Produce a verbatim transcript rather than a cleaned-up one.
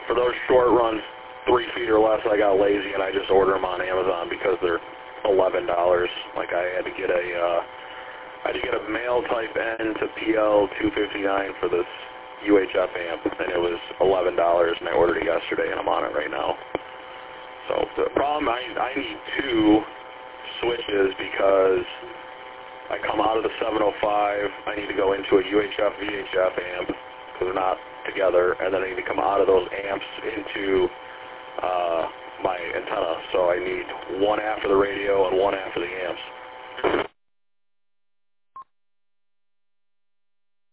for those short runs, three feet or less, I got lazy and I just order them on Amazon because they're eleven dollars. Like I had to get a, uh, I had to get a male type N to P L two fifty-nine for this U H F amp, and it was eleven dollars, and I ordered it yesterday, and I'm on it right now. So the problem, I, I need two switches because I come out of the seven oh five, I need to go into a U H F V H F amp because they're not together, and then I need to come out of those amps into uh, my antenna. So I need one after the radio and one after the amps.